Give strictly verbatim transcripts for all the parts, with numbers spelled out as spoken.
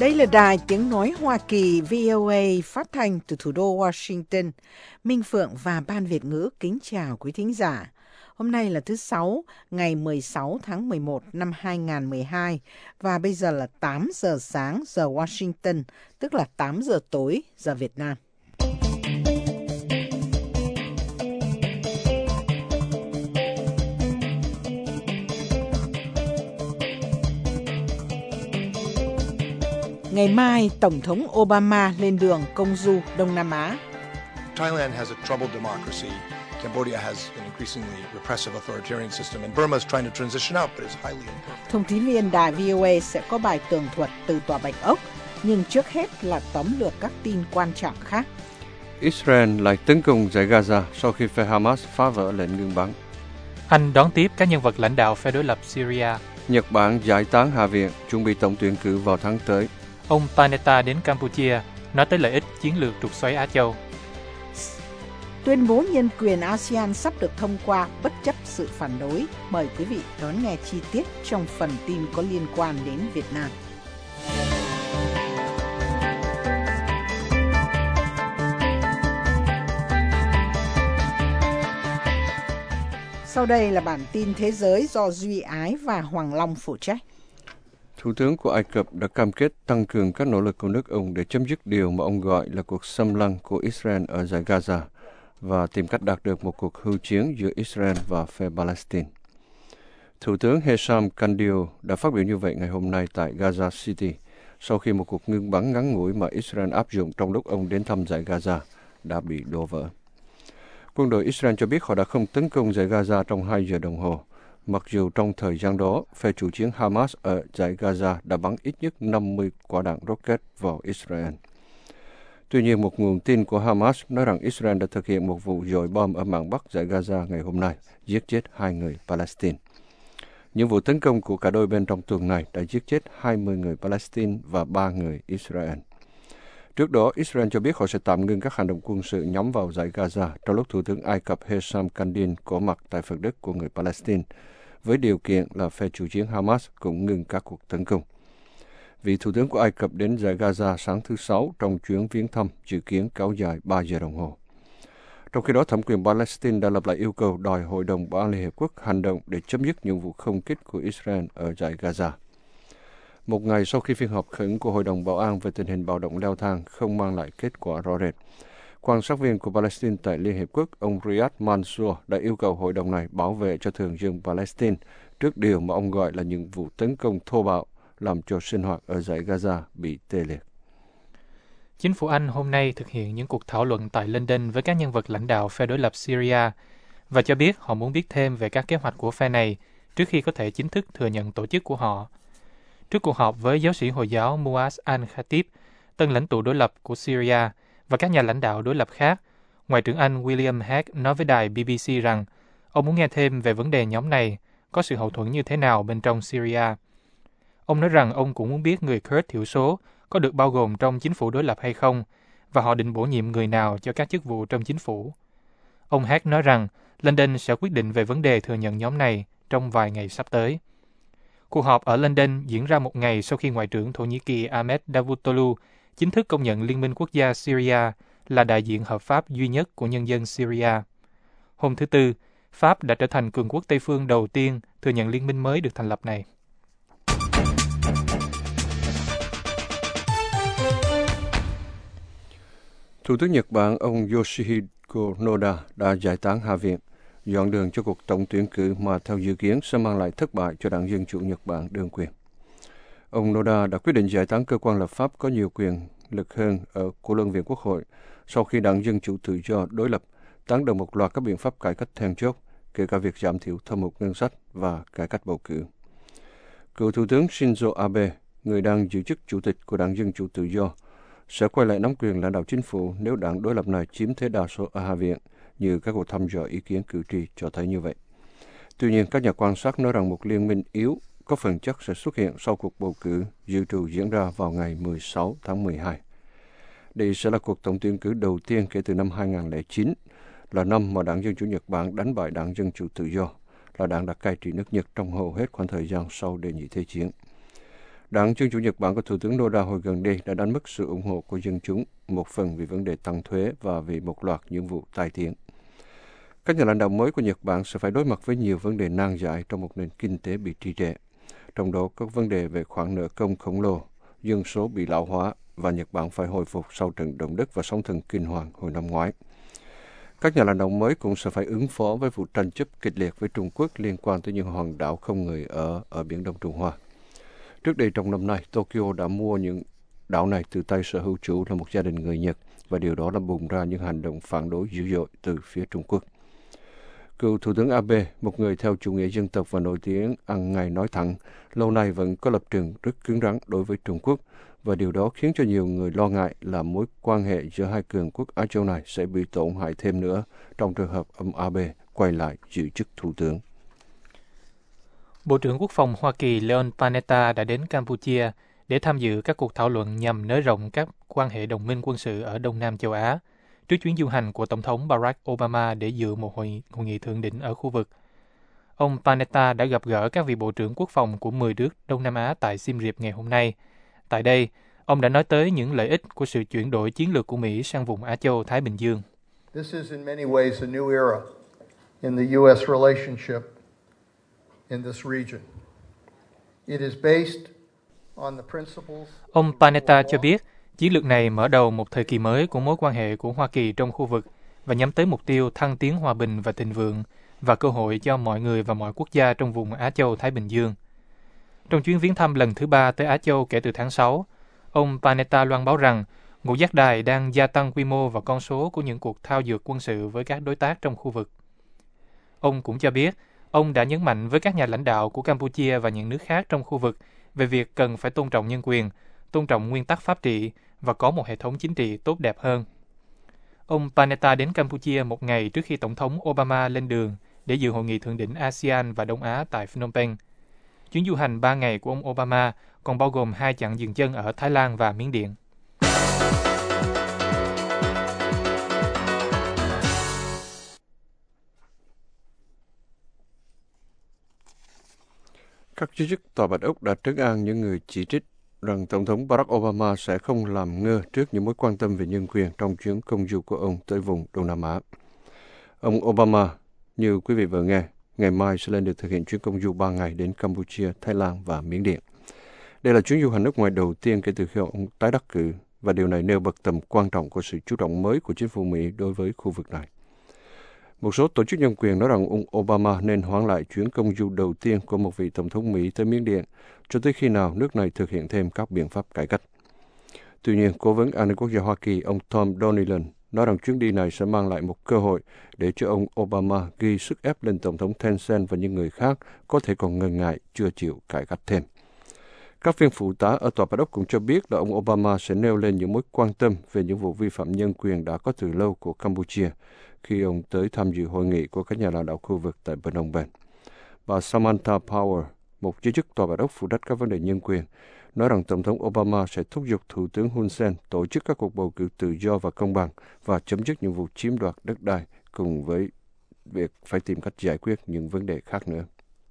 Đây là đài tiếng nói Hoa Kỳ vê o a phát thanh từ thủ đô Washington. Minh Phượng và Ban Việt ngữ kính chào quý thính giả. Hôm nay là thứ Sáu, ngày mười sáu tháng mười một năm hai nghìn không trăm mười hai và bây giờ là tám giờ sáng giờ Washington, tức là tám giờ tối giờ Việt Nam. Ngày mai, Tổng thống Obama lên đường công du Đông Nam Á. Thailand has a troubled democracy. Cambodia has an increasingly repressive authoritarian system, and Burma is trying to transition out, but is highly imperfect. Thông tín viên đài vê o a sẽ có bài tường thuật từ Tòa Bạch Ốc, nhưng trước hết là tóm lược các tin quan trọng khác. Israel lại tấn công giải Gaza sau khi phe Hamas phá vỡ lệnh ngừng bắn. Anh đón tiếp các nhân vật lãnh đạo phe đối lập Syria. Nhật Bản giải tán Hạ viện, chuẩn bị tổng tuyển cử vào tháng tới. Ông Panetta đến Campuchia, nói tới lợi ích chiến lược trục xoáy Á Châu. Tuyên bố nhân quyền a sê an sắp được thông qua bất chấp sự phản đối. Mời quý vị đón nghe chi tiết trong phần tin có liên quan đến Việt Nam. Sau đây là bản tin thế giới do Duy Ái và Hoàng Long phụ trách. Thủ tướng của Ai Cập đã cam kết tăng cường các nỗ lực của nước ông để chấm dứt điều mà ông gọi là cuộc xâm lăng của Israel ở giải Gaza và tìm cách đạt được một cuộc hưu chiến giữa Israel và phe Palestine. Thủ tướng Hesham Kandil đã phát biểu như vậy ngày hôm nay tại Gaza City sau khi một cuộc ngưng bắn ngắn ngủi mà Israel áp dụng trong lúc ông đến thăm giải Gaza đã bị đổ vỡ. Quân đội Israel cho biết họ đã không tấn công giải Gaza trong hai giờ đồng hồ, mặc dù trong thời gian đó, phe chủ chiến Hamas ở giải Gaza đã bắn ít nhất năm mươi quả đạn rocket vào Israel. Tuy nhiên, một nguồn tin của Hamas nói rằng Israel đã thực hiện một vụ dội bom ở mạn Bắc giải Gaza ngày hôm nay, giết chết hai người Palestine. Những vụ tấn công của cả đôi bên trong tuần này đã giết chết hai mươi người Palestine và ba người Israel. Trước đó, Israel cho biết họ sẽ tạm ngưng các hành động quân sự nhắm vào giải Gaza trong lúc Thủ tướng Ai Cập Hesham Kandil có mặt tại phần đất của người Palestine, với điều kiện là phe chủ chiến Hamas cũng ngừng các cuộc tấn công. Vị Thủ tướng của Ai Cập đến giải Gaza sáng thứ Sáu trong chuyến viếng thăm dự kiến kéo dài ba giờ đồng hồ. Trong khi đó, thẩm quyền Palestine đã lập lại yêu cầu đòi Hội đồng Bảo an Liên Hiệp Quốc hành động để chấm dứt những vụ không kích của Israel ở giải Gaza. Một ngày sau khi phiên họp khẩn của Hội đồng Bảo an về tình hình bạo động leo thang không mang lại kết quả rõ rệt, quan sát viên của Palestine tại Liên Hiệp Quốc, ông Riyad Mansour đã yêu cầu hội đồng này bảo vệ cho thường dân Palestine trước điều mà ông gọi là những vụ tấn công thô bạo làm cho sinh hoạt ở giải Gaza bị tê liệt. Chính phủ Anh hôm nay thực hiện những cuộc thảo luận tại London với các nhân vật lãnh đạo phe đối lập Syria và cho biết họ muốn biết thêm về các kế hoạch của phe này trước khi có thể chính thức thừa nhận tổ chức của họ. Trước cuộc họp với giáo sĩ Hồi giáo Muaz al-Khatib, tân lãnh tụ đối lập của Syria, và các nhà lãnh đạo đối lập khác, Ngoại trưởng Anh William Hague nói với đài bê bê xê rằng ông muốn nghe thêm về vấn đề nhóm này, có sự hậu thuẫn như thế nào bên trong Syria. Ông nói rằng ông cũng muốn biết người Kurd thiểu số có được bao gồm trong chính phủ đối lập hay không, và họ định bổ nhiệm người nào cho các chức vụ trong chính phủ. Ông Hague nói rằng London sẽ quyết định về vấn đề thừa nhận nhóm này trong vài ngày sắp tới. Cuộc họp ở London diễn ra một ngày sau khi Ngoại trưởng Thổ Nhĩ Kỳ Ahmet Davutoglu chính thức công nhận Liên minh Quốc gia Syria là đại diện hợp pháp duy nhất của nhân dân Syria. Hôm thứ Tư, Pháp đã trở thành cường quốc Tây phương đầu tiên thừa nhận liên minh mới được thành lập này. Thủ tướng Nhật Bản ông Yoshihiko Noda đã giải tán Hạ viện, dọn đường cho cuộc tổng tuyển cử mà theo dự kiến sẽ mang lại thất bại cho Đảng Dân Chủ Nhật Bản đương quyền. Ông Noda đã quyết định giải tán cơ quan lập pháp có nhiều quyền lực hơn ở của Luân viện Quốc hội sau khi Đảng Dân Chủ Tự do đối lập tán đồng một loạt các biện pháp cải cách then chốt, kể cả việc giảm thiểu thâm hụt ngân sách và cải cách bầu cử. Cựu Thủ tướng Shinzo Abe, người đang giữ chức Chủ tịch của Đảng Dân Chủ Tự do, sẽ quay lại nắm quyền lãnh đạo chính phủ nếu đảng đối lập này chiếm thế đa số ở Hạ viện, như các cuộc thăm dò ý kiến cử tri cho thấy như vậy. Tuy nhiên, các nhà quan sát nói rằng một liên minh yếu có phần chắc sẽ xuất hiện sau cuộc bầu cử dự trù diễn ra vào ngày mười sáu tháng mười hai. Đây sẽ là cuộc tổng tuyển cử đầu tiên kể từ năm hai nghìn không trăm lẻ chín, là năm mà Đảng Dân Chủ Nhật Bản đánh bại Đảng Dân Chủ Tự do, là đảng đã cai trị nước Nhật trong hầu hết khoảng thời gian sau đệ nhị thế chiến. Đảng Dân chủ Nhật Bản của Thủ tướng Noda hồi gần đây đã đánh mất sự ủng hộ của dân chúng, một phần vì vấn đề tăng thuế và vì một loạt những vụ tai tiếng. Các nhà lãnh đạo mới của Nhật Bản sẽ phải đối mặt với nhiều vấn đề nan giải trong một nền kinh tế bị trì trệ, trong đó các vấn đề về khoản nợ công khổng lồ, dân số bị lão hóa và Nhật Bản phải hồi phục sau trận động đất và sóng thần kinh hoàng hồi năm ngoái. Các nhà lãnh đạo mới cũng sẽ phải ứng phó với vụ tranh chấp kịch liệt với Trung Quốc liên quan tới những hòn đảo không người ở ở Biển Đông Trung Hoa. Trước đây trong năm nay, Tokyo đã mua những đảo này từ tay sở hữu chủ là một gia đình người Nhật và điều đó đã bùng ra những hành động phản đối dữ dội từ phía Trung Quốc. Cựu Thủ tướng Abe, một người theo chủ nghĩa dân tộc và nổi tiếng ăn ngay nói thẳng, lâu nay vẫn có lập trường rất cứng rắn đối với Trung Quốc, và điều đó khiến cho nhiều người lo ngại là mối quan hệ giữa hai cường quốc Á Châu này sẽ bị tổn hại thêm nữa trong trường hợp ông Abe quay lại giữ chức thủ tướng. Bộ trưởng Quốc phòng Hoa Kỳ Leon Panetta đã đến Campuchia để tham dự các cuộc thảo luận nhằm nới rộng các quan hệ đồng minh quân sự ở Đông Nam châu Á, trước chuyến du hành của Tổng thống Barack Obama để dự một hội, hội nghị thượng đỉnh ở khu vực. Ông Panetta đã gặp gỡ các vị bộ trưởng quốc phòng của mười nước Đông Nam Á tại Siem Reap ngày hôm nay. Tại đây, ông đã nói tới những lợi ích của sự chuyển đổi chiến lược của Mỹ sang vùng Á Châu Thái Bình Dương. This is in many ways a new era in the U S relationship in this region. It is based on the principles. Ông Panetta cho biết, chiến lược này mở đầu một thời kỳ mới của mối quan hệ của Hoa Kỳ trong khu vực và nhắm tới mục tiêu thăng tiến hòa bình và thịnh vượng và cơ hội cho mọi người và mọi quốc gia trong vùng Á Châu Thái Bình Dương. Trong chuyến viếng thăm lần thứ ba tới Á Châu kể từ tháng sáu, ông Panetta loan báo rằng ngũ giác đài đang gia tăng quy mô và con số của những cuộc thao dượt quân sự với các đối tác trong khu vực. Ông cũng cho biết, ông đã nhấn mạnh với các nhà lãnh đạo của Campuchia và những nước khác trong khu vực về việc cần phải tôn trọng nhân quyền, tôn trọng nguyên tắc pháp trị và có một hệ thống chính trị tốt đẹp hơn. Ông Panetta đến Campuchia một ngày trước khi Tổng thống Obama lên đường để dự hội nghị thượng đỉnh a sê an và Đông Á tại Phnom Penh. Chuyến du hành ba ngày của ông Obama còn bao gồm hai chặng dừng chân ở Thái Lan và Miến Điện. Các giới chức Tòa Bạch Ốc đã trấn an những người chỉ trích rằng Tổng thống Barack Obama sẽ không làm ngơ trước những mối quan tâm về nhân quyền trong chuyến công du của ông tới vùng Đông Nam Á. Ông Obama, như quý vị vừa nghe, ngày mai sẽ lên được thực hiện chuyến công du ba ngày đến Campuchia, Thái Lan và Miến Điện. Đây là chuyến du hành nước ngoài đầu tiên kể từ khi ông tái đắc cử, và điều này nêu bật tầm quan trọng của sự chú trọng mới của chính phủ Mỹ đối với khu vực này. Một số tổ chức nhân quyền nói rằng ông Obama nên hoãn lại chuyến công du đầu tiên của một vị tổng thống Mỹ tới Miến Điện cho tới khi nào nước này thực hiện thêm các biện pháp cải cách. Tuy nhiên, Cố vấn An ninh Quốc gia Hoa Kỳ ông Tom Donilon nói rằng chuyến đi này sẽ mang lại một cơ hội để cho ông Obama ghi sức ép lên Tổng thống Thein Sein và những người khác có thể còn ngần ngại chưa chịu cải cách thêm. Các viên phụ tá ở Tòa Bạch Ốc cũng cho biết là ông Obama sẽ nêu lên những mối quan tâm về những vụ vi phạm nhân quyền đã có từ lâu của Campuchia khi ông tới tham dự hội nghị của các nhà lãnh đạo khu vực tại Phnom Penh. Bà Samantha Power, một giới chức Tòa Bạch Ốc phụ trách các vấn đề nhân quyền, nói rằng Tổng thống Obama sẽ thúc giục Thủ tướng Hun Sen tổ chức các cuộc bầu cử tự do và công bằng và chấm dứt những vụ chiếm đoạt đất đai cùng với việc phải tìm cách giải quyết những vấn đề khác nữa.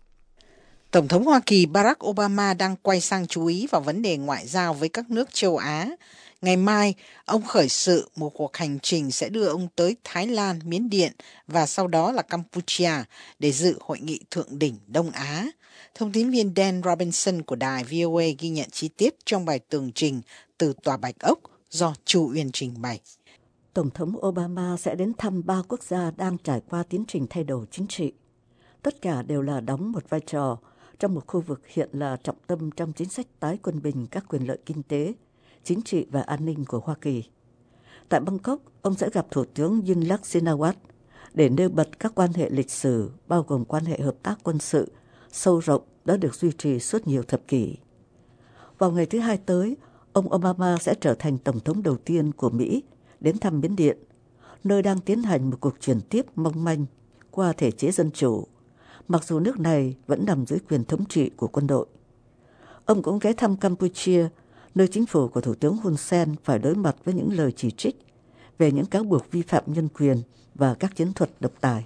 Tổng thống Hoa Kỳ Barack Obama đang quay sang chú ý vào vấn đề ngoại giao với các nước châu Á. Ngày mai, ông khởi sự một cuộc hành trình sẽ đưa ông tới Thái Lan, Miến Điện và sau đó là Campuchia để dự hội nghị thượng đỉnh Đông Á. Thông tín viên Dan Robinson của đài vê o a ghi nhận chi tiết trong bài tường trình từ Tòa Bạch Ốc do Chu Uyên trình bày. Tổng thống Obama sẽ đến thăm ba quốc gia đang trải qua tiến trình thay đổi chính trị. Tất cả đều là đóng một vai trò trong một khu vực hiện là trọng tâm trong chính sách tái quân bình các quyền lợi kinh tế, chính trị và an ninh của Hoa Kỳ. Tại Bangkok, ông sẽ gặp Thủ tướng Yingluck Shinawatra để nêu bật các quan hệ lịch sử, bao gồm quan hệ hợp tác quân sự, sâu rộng đã được duy trì suốt nhiều thập kỷ. Vào ngày thứ hai tới, ông Obama sẽ trở thành Tổng thống đầu tiên của Mỹ đến thăm Miến Điện, nơi đang tiến hành một cuộc chuyển tiếp mong manh qua thể chế dân chủ, mặc dù nước này vẫn nằm dưới quyền thống trị của quân đội. Ông cũng ghé thăm Campuchia, nơi chính phủ của Thủ tướng Hun Sen phải đối mặt với những lời chỉ trích về những cáo buộc vi phạm nhân quyền và các chiến thuật độc tài.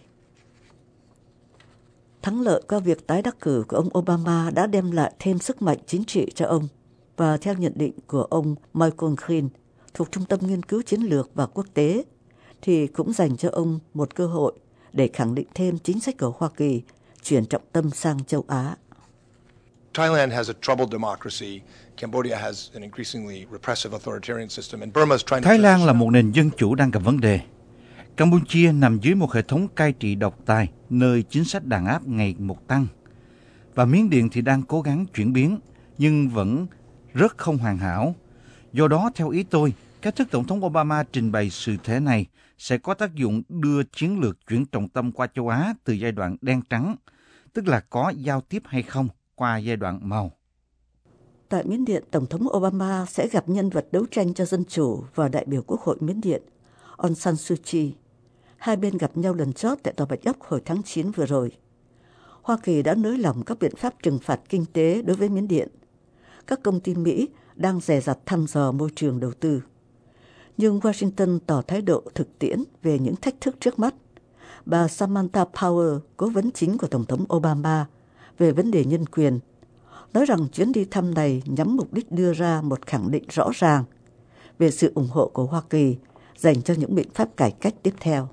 Thắng lợi qua việc tái đắc cử của ông Obama đã đem lại thêm sức mạnh chính trị cho ông. Và theo nhận định của ông Michael Green thuộc Trung tâm Nghiên cứu Chiến lược và Quốc tế, thì cũng dành cho ông một cơ hội để khẳng định thêm chính sách của Hoa Kỳ chuyển trọng tâm sang châu Á. Thailand has a troubled democracy. Cambodia has an increasingly repressive authoritarian system, and Burma is trying to. Thái Lan là một nền dân chủ đang gặp vấn đề. Campuchia nằm dưới một hệ thống cai trị độc tài, nơi chính sách đàn áp ngày một tăng. Và Miến Điện thì đang cố gắng chuyển biến, nhưng vẫn rất không hoàn hảo. Do đó, theo ý tôi, cách thức Tổng thống Obama trình bày sự thể này sẽ có tác dụng đưa chiến lược chuyển trọng tâm qua châu Á từ giai đoạn đen trắng, tức là có giao tiếp hay không, qua giai đoạn màu. Tại Miến Điện, Tổng thống Obama sẽ gặp nhân vật đấu tranh cho dân chủ và đại biểu Quốc hội Miến Điện, Aung San Suu Kyi. Hai bên gặp nhau lần chót tại Tòa Bạch Ốc hồi tháng chín vừa rồi. Hoa Kỳ đã nới lỏng các biện pháp trừng phạt kinh tế đối với Miến Điện. Các công ty Mỹ đang dè dặt thăm dò môi trường đầu tư. Nhưng Washington tỏ thái độ thực tiễn về những thách thức trước mắt. Bà Samantha Power, cố vấn chính của Tổng thống Obama về vấn đề nhân quyền, nói rằng chuyến đi thăm này nhắm mục đích đưa ra một khẳng định rõ ràng về sự ủng hộ của Hoa Kỳ dành cho những biện pháp cải cách tiếp theo.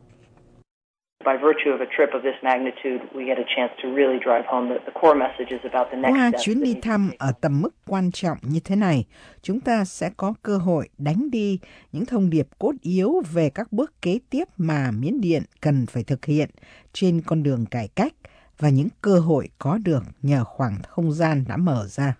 Qua chuyến đi thăm ở tầm mức quan trọng như thế này, chúng ta sẽ có cơ hội đánh đi những thông điệp cốt yếu về các bước kế tiếp mà Miến Điện cần phải thực hiện trên con đường cải cách và những cơ hội có được nhờ khoảng không gian đã mở ra.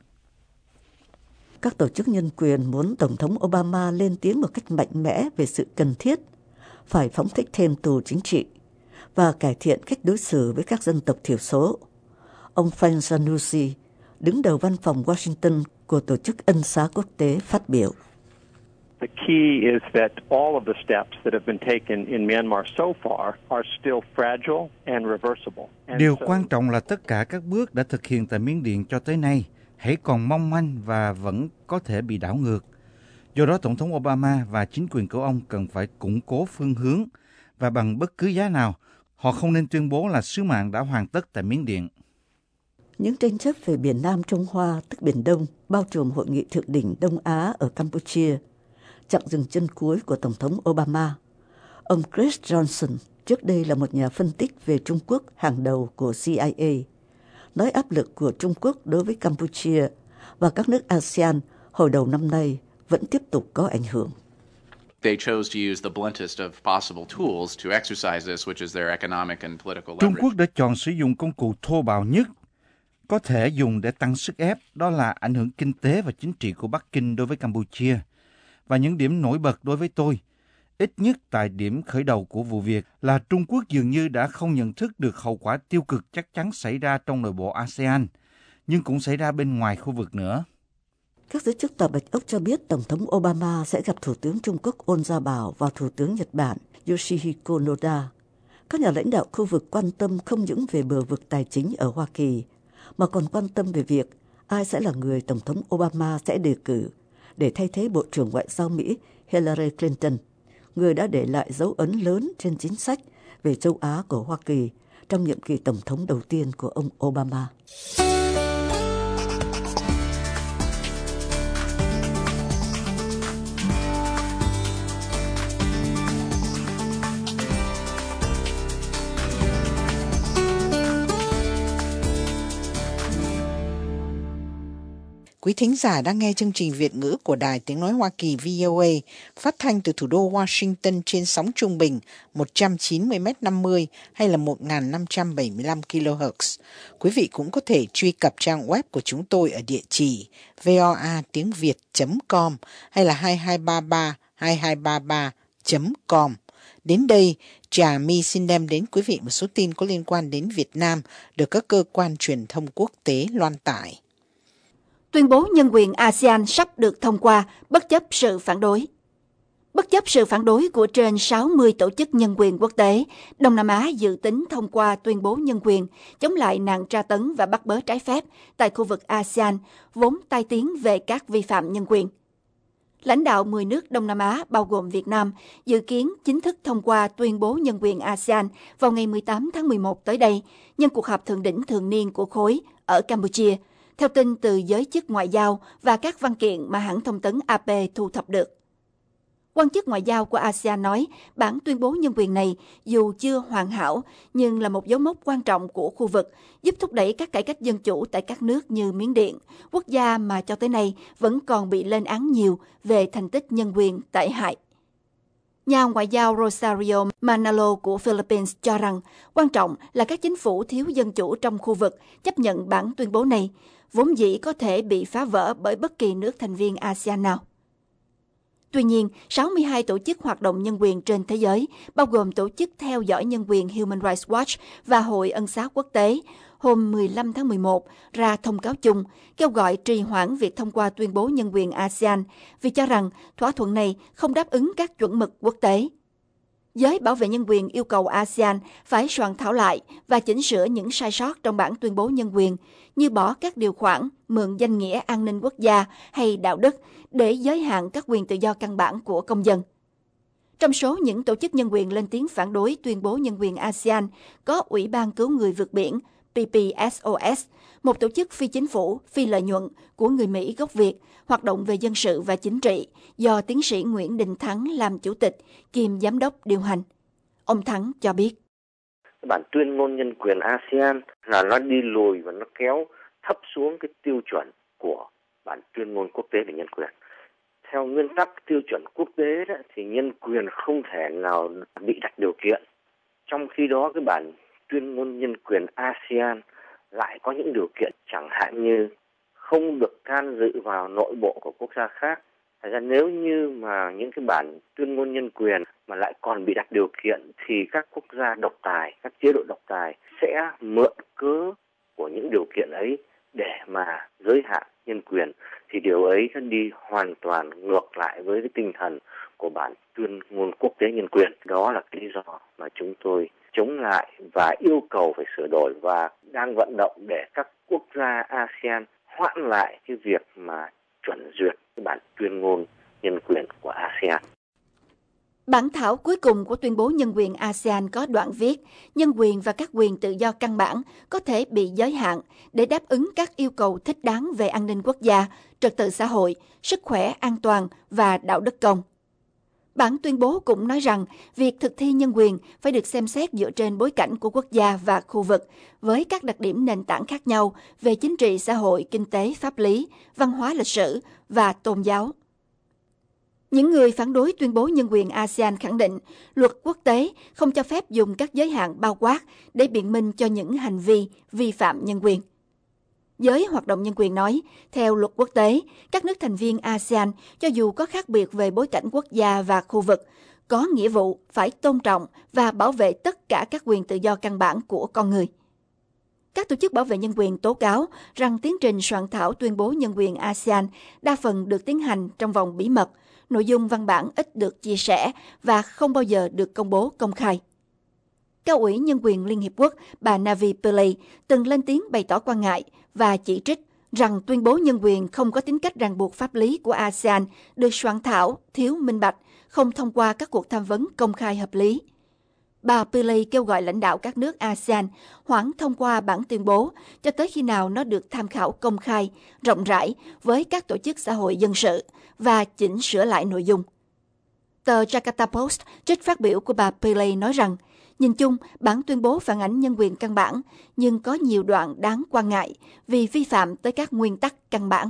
Các tổ chức nhân quyền muốn Tổng thống Obama lên tiếng một cách mạnh mẽ về sự cần thiết phải phóng thích thêm tù chính trị và cải thiện cách đối xử với các dân tộc thiểu số. Ông Frank Zanussi, đứng đầu văn phòng Washington của Tổ chức Ân xá Quốc tế, phát biểu. The key is that all of the steps that have been taken in Myanmar so far are still fragile and reversible. And Điều so... quan trọng là tất cả các bước đã thực hiện tại Miến Điện cho tới nay hãy còn mong manh và vẫn có thể bị đảo ngược. Do đó, Tổng thống Obama và chính quyền của ông cần phải củng cố phương hướng và bằng bất cứ giá nào, họ không nên tuyên bố là sứ mạng đã hoàn tất tại Miến Điện. Những tranh chấp về Biển Nam Trung Hoa, tức Biển Đông, bao trùm hội nghị thượng đỉnh Đông Á ở Campuchia, chặng dừng chân cuối của Tổng thống Obama. Ông Chris Johnson, trước đây là một nhà phân tích về Trung Quốc hàng đầu của C I A, nói áp lực của Trung Quốc đối với Campuchia và các nước a sê an hồi đầu năm nay vẫn tiếp tục có ảnh hưởng. They chose to use the bluntest of possible tools to exercise this, which is their economic and political leverage. Trung Quốc đã chọn sử dụng công cụ thô bạo nhất có thể dùng để tăng sức ép, đó là ảnh hưởng kinh tế và chính trị của Bắc Kinh đối với Campuchia. Và những điểm nổi bật đối với tôi, ít nhất tại điểm khởi đầu của vụ việc, là Trung Quốc dường như đã không nhận thức được hậu quả tiêu cực chắc chắn xảy ra trong nội bộ a sê an, nhưng cũng xảy ra bên ngoài khu vực nữa. Các giới chức Tòa Bạch Ốc cho biết Tổng thống Obama sẽ gặp Thủ tướng Trung Quốc Ôn Gia Bảo và Thủ tướng Nhật Bản Yoshihiko Noda. Các nhà lãnh đạo khu vực quan tâm không những về bờ vực tài chính ở Hoa Kỳ, mà còn quan tâm về việc ai sẽ là người Tổng thống Obama sẽ đề cử để thay thế Bộ trưởng Ngoại giao Mỹ Hillary Clinton, người đã để lại dấu ấn lớn trên chính sách về châu Á của Hoa Kỳ trong nhiệm kỳ Tổng thống đầu tiên của ông Obama. Quý thính giả đang nghe chương trình Việt ngữ của Đài Tiếng Nói Hoa Kỳ V O A phát thanh từ thủ đô Washington trên sóng trung bình một trăm chín mươi mét năm mươi hay là một nghìn năm trăm bảy mươi lăm ki lô héc. Quý vị cũng có thể truy cập trang web của chúng tôi ở địa chỉ voa tiếng việt chấm com hay là hai hai ba ba hai hai ba ba chấm com. Đến đây, Trà My xin đem đến quý vị một số tin có liên quan đến Việt Nam được các cơ quan truyền thông quốc tế loan tải. Tuyên bố nhân quyền a sê an sắp được thông qua bất chấp sự phản đối. Bất chấp sự phản đối của trên sáu mươi tổ chức nhân quyền quốc tế, Đông Nam Á dự tính thông qua tuyên bố nhân quyền chống lại nạn tra tấn và bắt bớ trái phép tại khu vực a sê an, vốn tai tiếng về các vi phạm nhân quyền. Lãnh đạo mười nước Đông Nam Á, bao gồm Việt Nam, dự kiến chính thức thông qua tuyên bố nhân quyền a sê an vào ngày mười tám tháng mười một tới đây, nhân cuộc họp thượng đỉnh thường niên của khối ở Campuchia, theo tin từ giới chức ngoại giao và các văn kiện mà hãng thông tấn a pê thu thập được. Quan chức ngoại giao của a sê an nói bản tuyên bố nhân quyền này dù chưa hoàn hảo nhưng là một dấu mốc quan trọng của khu vực, giúp thúc đẩy các cải cách dân chủ tại các nước như Miến Điện, quốc gia mà cho tới nay vẫn còn bị lên án nhiều về thành tích nhân quyền tệ hại. Nhà ngoại giao Rosario Manalo của Philippines cho rằng quan trọng là các chính phủ thiếu dân chủ trong khu vực chấp nhận bản tuyên bố này, vốn dĩ có thể bị phá vỡ bởi bất kỳ nước thành viên a sê an nào. Tuy nhiên, sáu mươi hai tổ chức hoạt động nhân quyền trên thế giới, bao gồm tổ chức theo dõi nhân quyền Human Rights Watch và Hội Ân xá Quốc tế, hôm mười lăm tháng mười một ra thông cáo chung kêu gọi trì hoãn việc thông qua tuyên bố nhân quyền a sê an vì cho rằng thỏa thuận này không đáp ứng các chuẩn mực quốc tế. Giới bảo vệ nhân quyền yêu cầu a sê an phải soạn thảo lại và chỉnh sửa những sai sót trong bản tuyên bố nhân quyền, như bỏ các điều khoản mượn danh nghĩa an ninh quốc gia hay đạo đức để giới hạn các quyền tự do căn bản của công dân. Trong số những tổ chức nhân quyền lên tiếng phản đối tuyên bố nhân quyền a sê an có Ủy ban Cứu người vượt biển pê pê ét ô ét, một tổ chức phi chính phủ, phi lợi nhuận của người Mỹ gốc Việt, hoạt động về dân sự và chính trị, do tiến sĩ Nguyễn Đình Thắng làm chủ tịch, kiêm giám đốc điều hành. Ông Thắng cho biết. Bản tuyên ngôn nhân quyền a sê an là nó đi lùi và nó kéo thấp xuống cái tiêu chuẩn của bản tuyên ngôn quốc tế về nhân quyền. Theo nguyên tắc tiêu chuẩn quốc tế đó, thì nhân quyền không thể nào bị đặt điều kiện. Trong khi đó cái bản tuyên ngôn nhân quyền a sê an lại có những điều kiện, chẳng hạn như không được can dự vào nội bộ của quốc gia khác. Thật ra nếu như mà những cái bản tuyên ngôn nhân quyền mà lại còn bị đặt điều kiện thì các quốc gia độc tài, các chế độ độc tài sẽ mượn cớ của những điều kiện ấy để mà giới hạn nhân quyền, thì điều ấy nó đi hoàn toàn ngược lại với cái tinh thần của bản tuyên ngôn quốc tế nhân quyền. Đó là cái lý do mà chúng tôi chống lại và yêu cầu phải sửa đổi, và đang vận động để các quốc gia a sê an hoãn lại cái việc mà chuẩn duyệt cái bản tuyên ngôn nhân quyền của a sê an. Bản thảo cuối cùng của tuyên bố nhân quyền a sê an có đoạn viết nhân quyền và các quyền tự do căn bản có thể bị giới hạn để đáp ứng các yêu cầu thích đáng về an ninh quốc gia, trật tự xã hội, sức khỏe, an toàn và đạo đức công. Bản tuyên bố cũng nói rằng việc thực thi nhân quyền phải được xem xét dựa trên bối cảnh của quốc gia và khu vực, với các đặc điểm nền tảng khác nhau về chính trị, xã hội, kinh tế, pháp lý, văn hóa lịch sử và tôn giáo. Những người phản đối tuyên bố nhân quyền a sê an khẳng định luật quốc tế không cho phép dùng các giới hạn bao quát để biện minh cho những hành vi vi phạm nhân quyền. Giới hoạt động nhân quyền nói, theo luật quốc tế, các nước thành viên a sê an, cho dù có khác biệt về bối cảnh quốc gia và khu vực, có nghĩa vụ phải tôn trọng và bảo vệ tất cả các quyền tự do căn bản của con người. Các tổ chức bảo vệ nhân quyền tố cáo rằng tiến trình soạn thảo tuyên bố nhân quyền a sê an đa phần được tiến hành trong vòng bí mật, nội dung văn bản ít được chia sẻ và không bao giờ được công bố công khai. Cao ủy Nhân quyền Liên Hiệp Quốc bà Navi Pillay từng lên tiếng bày tỏ quan ngại và chỉ trích rằng tuyên bố nhân quyền không có tính cách ràng buộc pháp lý của a sê an được soạn thảo thiếu minh bạch, không thông qua các cuộc tham vấn công khai hợp lý. Bà Pillay kêu gọi lãnh đạo các nước a sê an hoãn thông qua bản tuyên bố cho tới khi nào nó được tham khảo công khai, rộng rãi với các tổ chức xã hội dân sự và chỉnh sửa lại nội dung. Tờ Jakarta Post trích phát biểu của bà Pillay nói rằng, nhìn chung, bản tuyên bố phản ánh nhân quyền căn bản, nhưng có nhiều đoạn đáng quan ngại vì vi phạm tới các nguyên tắc căn bản.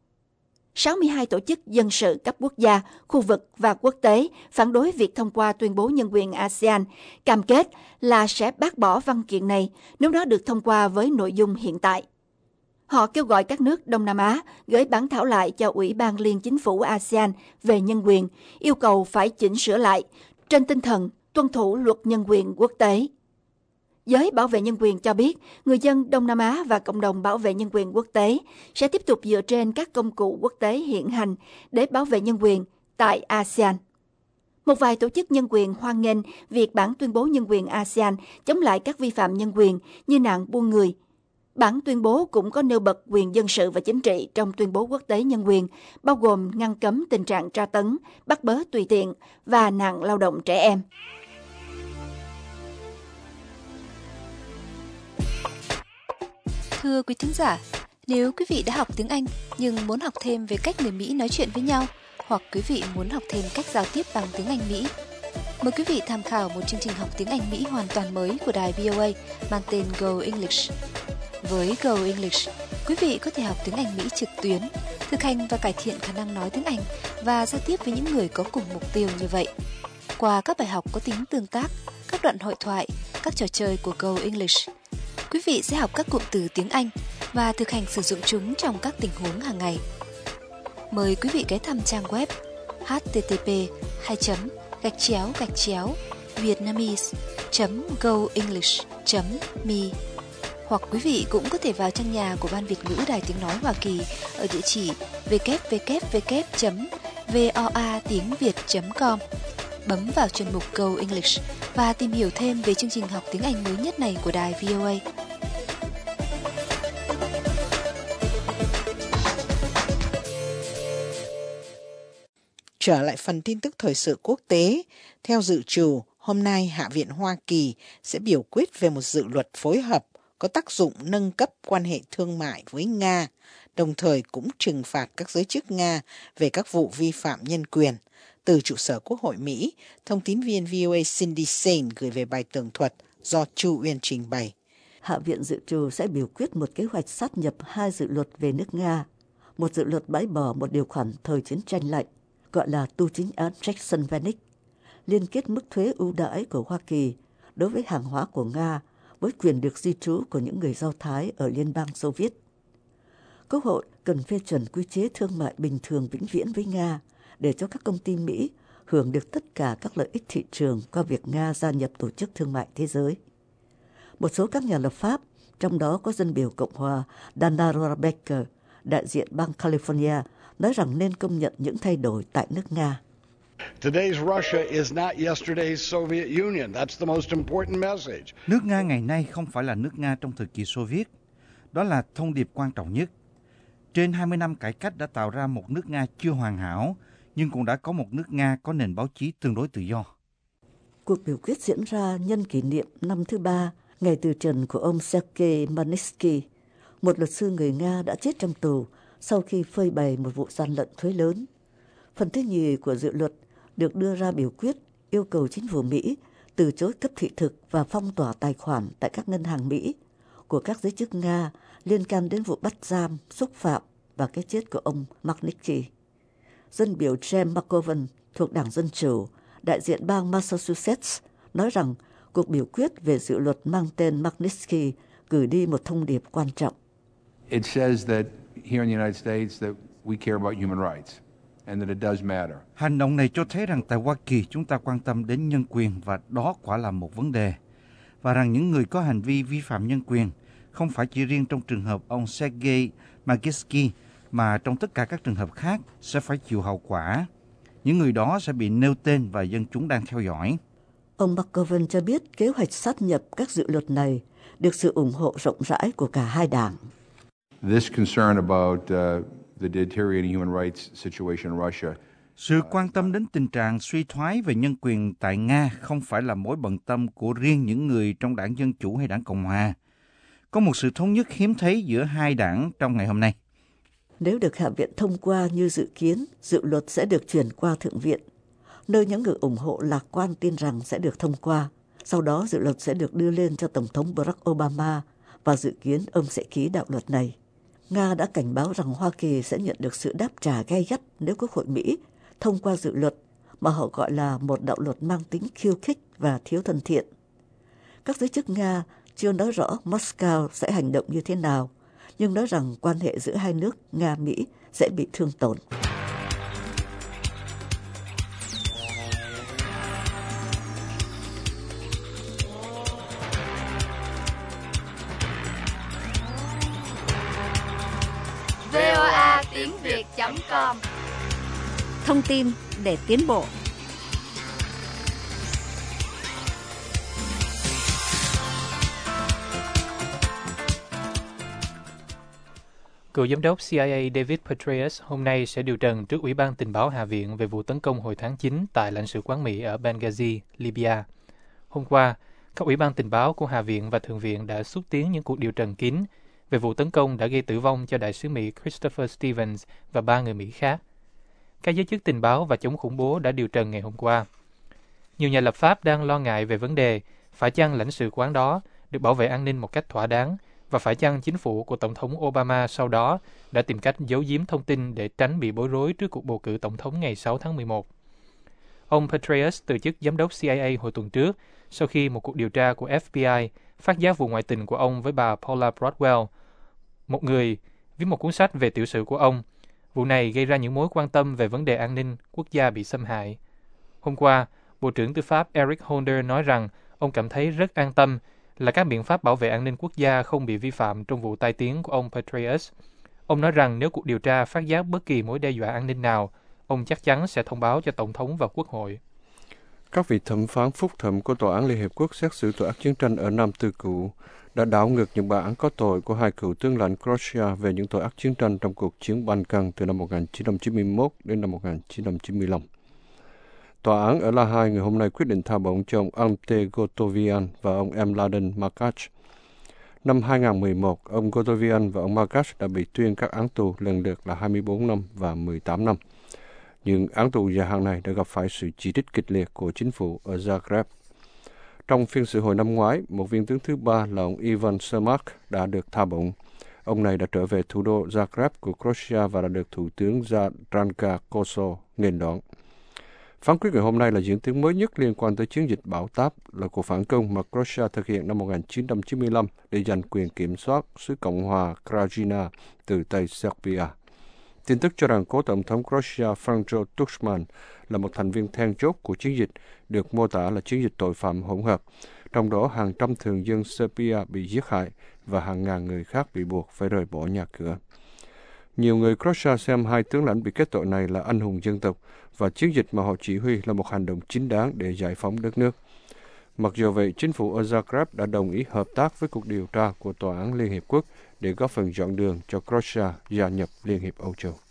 sáu mươi hai tổ chức dân sự cấp quốc gia, khu vực và quốc tế phản đối việc thông qua tuyên bố nhân quyền a sê an, cam kết là sẽ bác bỏ văn kiện này nếu nó được thông qua với nội dung hiện tại. Họ kêu gọi các nước Đông Nam Á gửi bản thảo lại cho Ủy ban Liên Chính phủ a sê an về nhân quyền, yêu cầu phải chỉnh sửa lại trên tinh thần tuân thủ luật nhân quyền quốc tế. Giới bảo vệ nhân quyền cho biết, người dân Đông Nam Á và cộng đồng bảo vệ nhân quyền quốc tế sẽ tiếp tục dựa trên các công cụ quốc tế hiện hành để bảo vệ nhân quyền tại a sê an. Một vài tổ chức nhân quyền hoan nghênh việc bản tuyên bố nhân quyền a sê an chống lại các vi phạm nhân quyền như nạn buôn người. Bản tuyên bố cũng có nêu bật quyền dân sự và chính trị trong tuyên bố quốc tế nhân quyền, bao gồm ngăn cấm tình trạng tra tấn, bắt bớ tùy tiện và nạn lao động trẻ em. Thưa quý thính giả, Nếu quý vị đã học tiếng Anh nhưng muốn học thêm về cách người Mỹ nói chuyện với nhau, hoặc quý vị muốn học thêm cách giao tiếp bằng tiếng Anh Mỹ, mời quý vị tham khảo một chương trình học tiếng Anh Mỹ hoàn toàn mới của đài vê o a mang tên Go English. Với Go English, quý vị có thể học tiếng Anh Mỹ trực tuyến, thực hành và cải thiện khả năng nói tiếng Anh và giao tiếp với những người có cùng mục tiêu như vậy. Qua các bài học có tính tương tác, các đoạn hội thoại, các trò chơi của Go English, quý vị sẽ học các cụm từ tiếng Anh và thực hành sử dụng chúng trong các tình huống hàng ngày. Mời quý vị ghé thăm trang web h t t p hai gạch chéo gạch chéo vietnamese chấm go english chấm me, hoặc quý vị cũng có thể vào trang nhà của Ban Việt ngữ Đài Tiếng Nói Hoa Kỳ ở địa chỉ w w w chấm voa tiếng việt chấm com, bấm vào chuyên mục Go English và tìm hiểu thêm về chương trình học tiếng Anh mới nhất này của đài vê o a. Trở lại phần tin tức thời sự quốc tế, theo dự trù, hôm nay Hạ viện Hoa Kỳ sẽ biểu quyết về một dự luật phối hợp có tác dụng nâng cấp quan hệ thương mại với Nga, đồng thời cũng trừng phạt các giới chức Nga về các vụ vi phạm nhân quyền. Từ trụ sở Quốc hội Mỹ, thông tín viên vê o a Cindy Sain gửi về bài tường thuật do Chu Uyên trình bày. Hạ viện dự trù sẽ biểu quyết một kế hoạch sát nhập hai dự luật về nước Nga, một dự luật bãi bỏ một điều khoản thời chiến tranh lạnh, gọi là tu chính án Jackson-Vanik, liên kết mức thuế ưu đãi của Hoa Kỳ đối với hàng hóa của Nga với quyền được di trú của những người Do Thái ở Liên bang Xô Viết. Quốc hội cần phê chuẩn quy chế thương mại bình thường vĩnh viễn với Nga để cho các công ty Mỹ hưởng được tất cả các lợi ích thị trường qua việc Nga gia nhập Tổ chức Thương mại Thế giới. Một số các nhà lập pháp, trong đó có dân biểu Cộng hòa Dana Rohrabacher, đại diện bang California, nói rằng nên công nhận những thay đổi tại nước Nga. Today's Russia is not yesterday's Soviet Union. That's the most important message. Nước Nga ngày nay không phải là nước Nga trong thời kỳ Xô Viết. Đó là thông điệp quan trọng nhất. Trên hai mươi năm cải cách đã tạo ra một nước Nga chưa hoàn hảo, nhưng cũng đã có một nước Nga có nền báo chí tương đối tự do. Cuộc biểu quyết diễn ra nhân kỷ niệm năm thứ ba ngày từ trần của ông Sergei Magnitsky, một luật sư người Nga đã chết trong tù sau khi phơi bày một vụ gian lận thuế lớn. Phần thứ nhì của dự luật được đưa ra biểu quyết yêu cầu chính phủ Mỹ từ chối cấp thị thực và phong tỏa tài khoản tại các ngân hàng Mỹ của các giới chức Nga liên can đến vụ bắt giam, xúc phạm và cái chết của ông Magnitsky. Dân biểu James McGovern thuộc Đảng Dân Chủ, đại diện bang Massachusetts, nói rằng cuộc biểu quyết về dự luật mang tên Magnitsky gửi đi một thông điệp quan trọng. It says that here in the United States that we care about human rights and that it does matter. Hành động này cho thấy rằng tại Hoa Kỳ chúng ta quan tâm đến nhân quyền và đó quả là một vấn đề. Và rằng những người có hành vi vi phạm nhân quyền không phải chỉ riêng trong trường hợp ông Sergei Magnitsky mà trong tất cả các trường hợp khác sẽ phải chịu hậu quả. Những người đó sẽ bị nêu tên và dân chúng đang theo dõi. Ông McGovern cho biết kế hoạch sát nhập các dự luật này được sự ủng hộ rộng rãi của cả hai đảng. This concern about uh, the deteriorating human rights situation in Russia. Sự quan tâm đến tình trạng suy thoái về nhân quyền tại Nga không phải là mối bận tâm của riêng những người trong đảng Dân Chủ hay đảng Cộng Hòa. Có một sự thống nhất hiếm thấy giữa hai đảng trong ngày hôm nay. Nếu được Hạ viện thông qua như dự kiến, dự luật sẽ được chuyển qua Thượng viện, nơi những người ủng hộ lạc quan tin rằng sẽ được thông qua. Sau đó dự luật sẽ được đưa lên cho Tổng thống Barack Obama và dự kiến ông sẽ ký đạo luật này. Nga đã cảnh báo rằng Hoa Kỳ sẽ nhận được sự đáp trả gay gắt nếu Quốc hội Mỹ thông qua dự luật mà họ gọi là một đạo luật mang tính khiêu khích và thiếu thân thiện. Các giới chức Nga chưa nói rõ Moscow sẽ hành động như thế nào, nhưng nói rằng quan hệ giữa hai nước Nga-Mỹ sẽ bị thương tổn. vê o a tiếng việt chấm com. Thông tin để tiến bộ. Cựu giám đốc C I A David Petraeus hôm nay sẽ điều trần trước Ủy ban Tình báo Hạ viện về vụ tấn công hồi tháng chín tại lãnh sự quán Mỹ ở Benghazi, Libya. Hôm qua, các ủy ban tình báo của Hạ viện và Thượng viện đã xúc tiến những cuộc điều trần kín về vụ tấn công đã gây tử vong cho đại sứ Mỹ Christopher Stevens và ba người Mỹ khác. Các giới chức tình báo và chống khủng bố đã điều trần ngày hôm qua. Nhiều nhà lập pháp đang lo ngại về vấn đề phải chăng lãnh sự quán đó được bảo vệ an ninh một cách thỏa đáng và phải chăng chính phủ của Tổng thống Obama sau đó đã tìm cách giấu giếm thông tin để tránh bị bối rối trước cuộc bầu cử tổng thống ngày sáu tháng mười một. Ông Petraeus từ chức giám đốc C I A hồi tuần trước sau khi một cuộc điều tra của F B I phát giác vụ ngoại tình của ông với bà Paula Broadwell, một người viết một cuốn sách về tiểu sử của ông. Vụ này gây ra những mối quan tâm về vấn đề an ninh quốc gia bị xâm hại. Hôm qua, Bộ trưởng Tư pháp Eric Holder nói rằng ông cảm thấy rất an tâm là các biện pháp bảo vệ an ninh quốc gia không bị vi phạm trong vụ tai tiếng của ông Petraeus. Ông nói rằng nếu cuộc điều tra phát giác bất kỳ mối đe dọa an ninh nào, ông chắc chắn sẽ thông báo cho Tổng thống và Quốc hội. Các vị thẩm phán phúc thẩm của Tòa án Liên Hiệp Quốc xét xử tội ác chiến tranh ở Nam Tư Cựu đã đảo ngược những bản án có tội của hai cựu tướng lãnh Croatia về những tội ác chiến tranh trong cuộc chiến Balkan từ năm một nghìn chín trăm chín mươi mốt đến năm một nghìn chín trăm chín mươi lăm. Tòa án ở La Hai ngày hôm nay quyết định tha bổng cho ông Ante Gotovian và ông Mladen Markac. Năm hai nghìn không trăm mười một, ông Gotovian và ông Markac đã bị tuyên các án tù lần lượt là hai mươi bốn năm và mười tám năm. Nhưng án tù dài hạn này đã gặp phải sự chỉ trích kịch liệt của chính phủ ở Zagreb. Trong phiên xử hồi năm ngoái, một viên tướng thứ ba là ông Ivan Sermak đã được tha bổng. Ông này đã trở về thủ đô Zagreb của Croatia và đã được Thủ tướng Jadranka Kosor nghênh đón. Phán quyết ngày hôm nay là diễn tiến mới nhất liên quan tới chiến dịch bão táp, là cuộc phản công mà Croatia thực hiện năm một nghìn chín trăm chín mươi lăm để giành quyền kiểm soát xứ Cộng hòa Krajina từ tay Serbia. Tin tức cho rằng cố tổng thống Croatia Franjo Tuđman là một thành viên then chốt của chiến dịch, được mô tả là chiến dịch tội phạm hỗn hợp, trong đó hàng trăm thường dân Serbia bị giết hại và hàng ngàn người khác bị buộc phải rời bỏ nhà cửa. Nhiều người Croatia xem hai tướng lãnh bị kết tội này là anh hùng dân tộc và chiến dịch mà họ chỉ huy là một hành động chính đáng để giải phóng đất nước. Mặc dù vậy, chính phủ ở Zagreb đã đồng ý hợp tác với cuộc điều tra của Tòa án Liên Hiệp Quốc để góp phần dọn đường cho Croatia gia nhập Liên hiệp Âu Châu.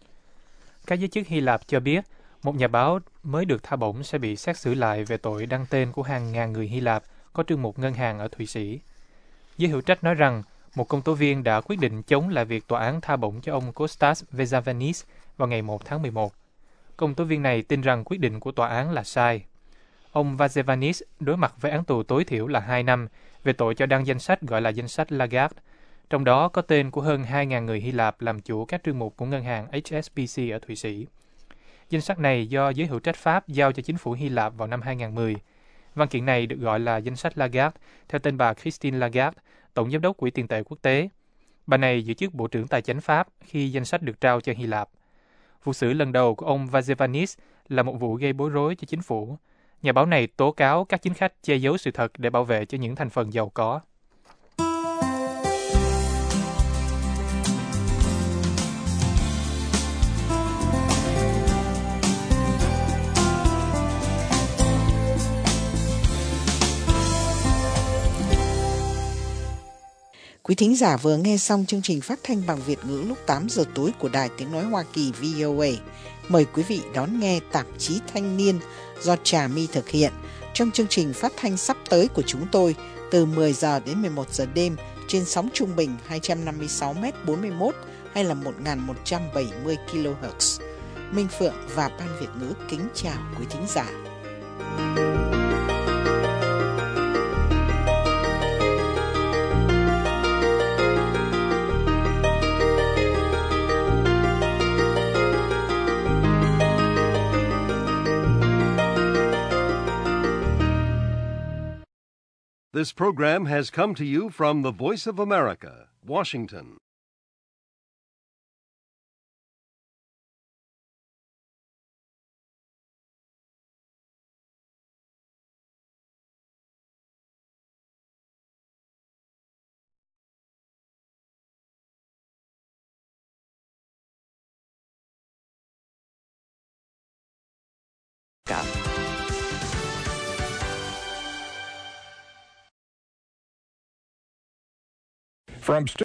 Các giới chức Hy Lạp cho biết một nhà báo mới được tha bổng sẽ bị xét xử lại về tội đăng tên của hàng ngàn người Hy Lạp có trương mục ngân hàng ở Thụy Sĩ. Giới hữu trách nói rằng một công tố viên đã quyết định chống lại việc tòa án tha bổng cho ông Kostas Vezavanis vào ngày một tháng mười một. Công tố viên này tin rằng quyết định của tòa án là sai. Ông Vezavanis đối mặt với án tù tối thiểu là hai năm về tội cho đăng danh sách gọi là danh sách Lagarde, trong đó có tên của hơn hai nghìn người Hy Lạp làm chủ các trương mục của ngân hàng H S B C ở Thụy Sĩ. Danh sách này do giới hữu trách Pháp giao cho chính phủ Hy Lạp vào năm hai nghìn không trăm mười. Văn kiện này được gọi là danh sách Lagarde theo tên bà Christine Lagarde, Tổng giám đốc Quỹ tiền tệ quốc tế. Bà này giữ chức Bộ trưởng Tài chính Pháp khi danh sách được trao cho Hy Lạp. Vụ xử lần đầu của ông Vezavanis là một vụ gây bối rối cho chính phủ. Nhà báo này tố cáo các chính khách che giấu sự thật để bảo vệ cho những thành phần giàu có. Quý thính giả vừa nghe xong chương trình phát thanh bằng Việt ngữ lúc tám giờ tối của Đài Tiếng Nói Hoa Kỳ V O A. Mời quý vị đón nghe tạp chí Thanh niên do Trà My thực hiện trong chương trình phát thanh sắp tới của chúng tôi từ mười giờ đến mười một giờ đêm trên sóng trung bình hai trăm năm mươi sáu mét bốn mươi mốt hay là một nghìn một trăm bảy mươi ki lô héc. Minh Phượng và Ban Việt ngữ kính chào quý thính giả. This program has come to you from the Voice of America, Washington. From